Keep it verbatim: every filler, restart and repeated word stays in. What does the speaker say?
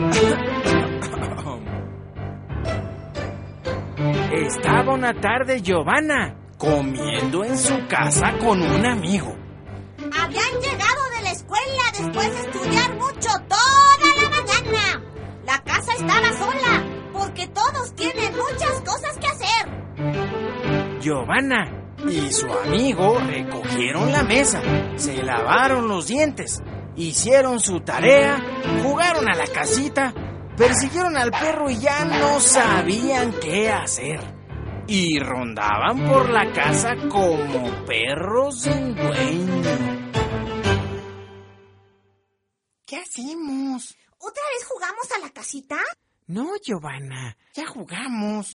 Estaba una tarde Giovanna comiendo en su casa con un amigo. Habían llegado de la escuela después de estudiar mucho toda la mañana. La casa estaba sola porque todos tienen muchas cosas que hacer. Giovanna y su amigo recogieron la mesa, se lavaron los dientes, hicieron su tarea, jugaron a la casita, persiguieron al perro y ya no sabían qué hacer. Y rondaban por la casa como perros sin dueño. ¿Qué hacemos? ¿Otra vez jugamos a la casita? No, Giovanna, ya jugamos.